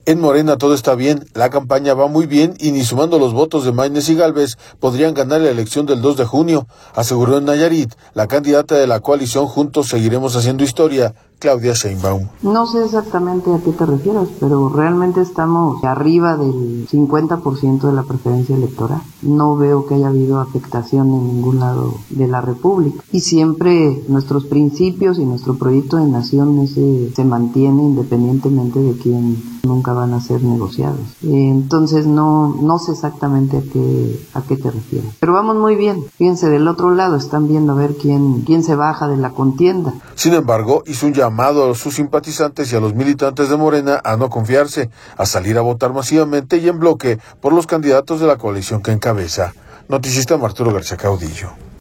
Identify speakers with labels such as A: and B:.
A: En Morena todo está bien, la campaña va muy bien y ni sumando los votos de Maínez y Gálvez podrían ganar la elección del 2 de junio, aseguró en Nayarit la candidata de la coalición Juntos Seguiremos Haciendo Historia, Claudia Sheinbaum.
B: No sé exactamente a qué te refieres, pero realmente estamos arriba del 50% de la preferencia electoral. No veo que haya habido afectación en ningún lado de la República. Y siempre nuestros principios y nuestro proyecto de nación se mantiene independientemente de quién, nunca van a ser negociados. Entonces no sé exactamente a qué te refieres. Pero vamos muy bien. Fíjense, del otro lado están viendo a ver quién se baja de la contienda.
A: Sin embargo, hizo un llamado a sus simpatizantes y a los militantes de Morena a no confiarse, a salir a votar masivamente y en bloque por los candidatos de la coalición que encabeza. Noticista Arturo García Caudillo.